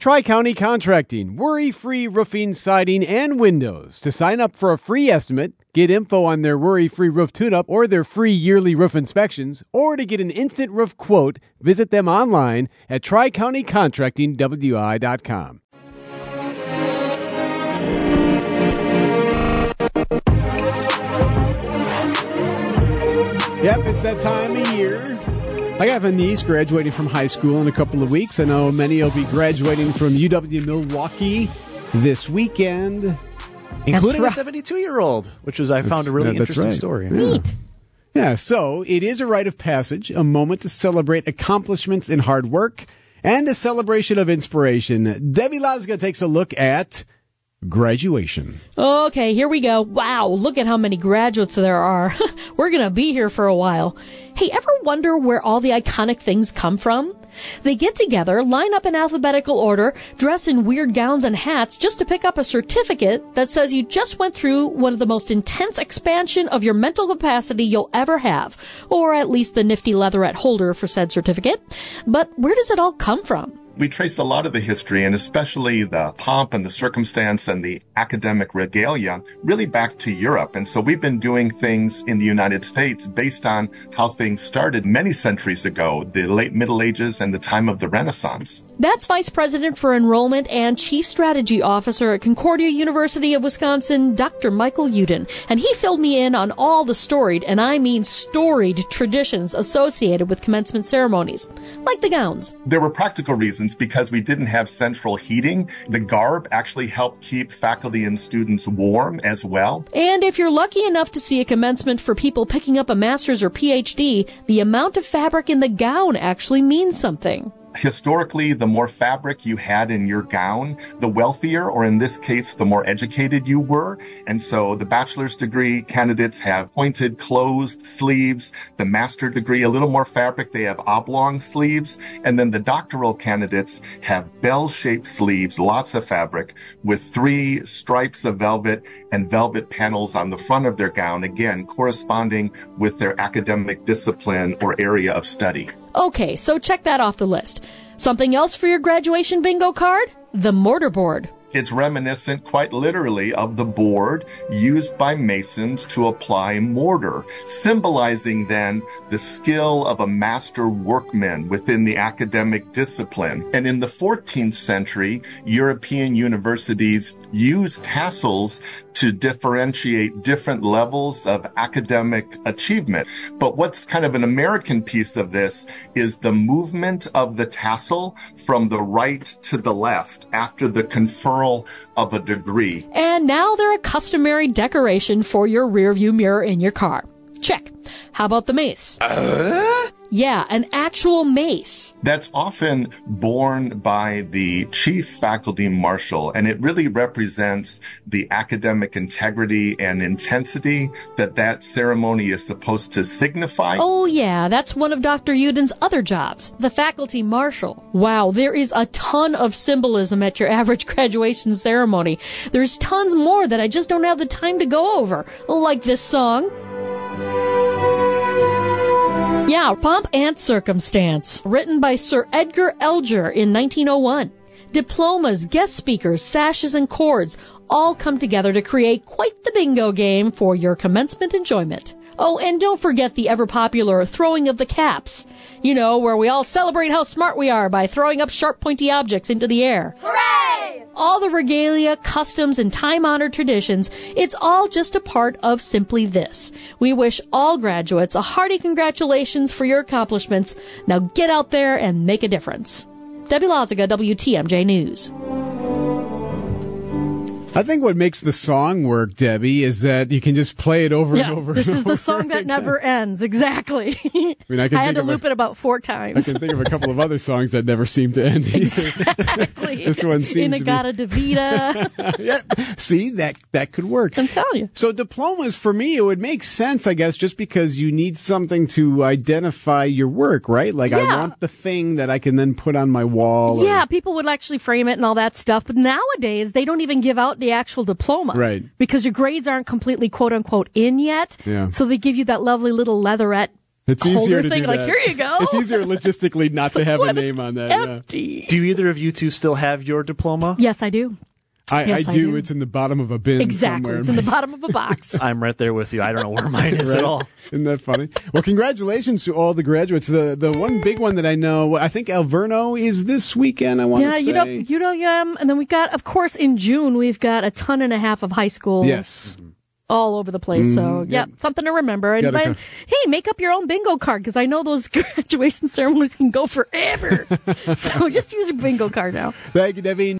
Tri-County Contracting, worry-free roofing, siding, and windows. To sign up for a free estimate, get info on their worry-free roof tune-up or their free yearly roof inspections, or to get an instant roof quote, visit them online at tricountycontractingwi.com. Yep, it's that time of year. I have a niece graduating from high school in a couple of weeks. I know many will be graduating from UW-Milwaukee this weekend. Including a 72-year-old, which I found a really interesting story. Neat. Yeah, so it is a rite of passage, a moment to celebrate accomplishments in hard work, and a celebration of inspiration. Debbie Lazga takes a look at graduation. Okay, here we go. Wow, look at how many graduates there are. We're going to be here for a while. Hey, ever wonder where all the iconic things come from? They get together, line up in alphabetical order, dress in weird gowns and hats just to pick up a certificate that says you just went through one of the most intense expansion of your mental capacity you'll ever have, or at least the nifty leatherette holder for said certificate. But where does it all come from? We trace a lot of the history, and especially the pomp and the circumstance and the academic regalia, really back to Europe. And so we've been doing things in the United States based on how things started many centuries ago, the late Middle Ages and the time of the Renaissance. That's Vice President for Enrollment and Chief Strategy Officer at Concordia University of Wisconsin, Dr. Michael Uden. And he filled me in on all the storied, and I mean storied, traditions associated with commencement ceremonies, like the gowns. There were practical reasons. Because we didn't have central heating, the garb actually helped keep faculty and students warm as well. And if you're lucky enough to see a commencement for people picking up a master's or PhD, the amount of fabric in the gown actually means something. Historically, the more fabric you had in your gown, the wealthier, or in this case, the more educated you were. And so the bachelor's degree candidates have pointed closed sleeves. The master degree, a little more fabric, they have oblong sleeves. And then the doctoral candidates have bell-shaped sleeves, lots of fabric, with 3 stripes of velvet and velvet panels on the front of their gown, again, corresponding with their academic discipline or area of study. Okay, so check that off the list. Something else for your graduation bingo card? The mortar board. It's reminiscent, quite literally, of the board used by masons to apply mortar, symbolizing then the skill of a master workman within the academic discipline. And in the 14th century, European universities used tassels to differentiate different levels of academic achievement. But what's kind of an American piece of this is the movement of the tassel from the right to the left after the conferral of a degree. And now they're a customary decoration for your rearview mirror in your car. Check. How about the mace? Yeah, an actual mace. That's often borne by the chief faculty marshal, and it really represents the academic integrity and intensity that ceremony is supposed to signify. Oh yeah, that's one of Dr. Uden's other jobs, the faculty marshal. Wow, there is a ton of symbolism at your average graduation ceremony. There's tons more that I just don't have the time to go over, like this song. Yeah, Pomp and Circumstance, written by Sir Edgar Elgar in 1901. Diplomas, guest speakers, sashes, and cords all come together to create quite the bingo game for your commencement enjoyment. Oh, and don't forget the ever-popular throwing of the caps. You know, where we all celebrate how smart we are by throwing up sharp, pointy objects into the air. Hooray! All the regalia, customs, and time-honored traditions, it's all just a part of simply this. We wish all graduates a hearty congratulations for your accomplishments. Now get out there and make a difference. Debbie Loziga, WTMJ News. I think what makes the song work, Debbie, is that you can just play it over and over. This and is the over song that again. never ends. Exactly. I had to loop it about 4 times. I can think of a couple of other songs that never seem to end either. Exactly. This one seems Inagata to be... Davida. Yeah. See, that could work. I'm telling you. So diplomas, for me, it would make sense, I guess, just because you need something to identify your work, right? Like, Yeah. I want the thing that I can then put on my wall. Yeah, people would actually frame it and all that stuff. But nowadays, they don't even give out the actual diploma. Right. Because your grades aren't completely quote unquote in yet. Yeah. So they give you that lovely little leatherette It's holder easier to thing. do Like, that. here you go. It's easier logistically not to have a When it's name on that. Yeah. empty. Do either of you two still have your diploma? Yes, I do. I Yes, I do. do. It's in the bottom of a bin Exactly. somewhere. It's in the bottom of a box. I'm right there with you. I don't know where mine is Right? at all. Isn't that funny? Well, congratulations to all the graduates. The one big one that I know, I think Alverno is this weekend, I want to say. UWM. And then we've got, of course, in June, we've got a ton and a half of high schools. Yes. All over the place. So, yeah, something to remember. And Gotta then, hey, make up your own bingo card because I know those graduation ceremonies can go forever. So just use your bingo card now. Thank you, Devine.